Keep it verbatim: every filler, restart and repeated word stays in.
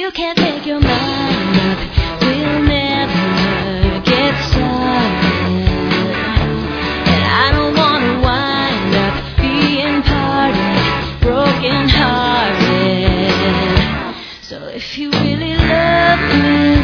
you can't take your mind up, we'll never get started. And I don't wanna wind up being parted, broken hearted. So if you really love me,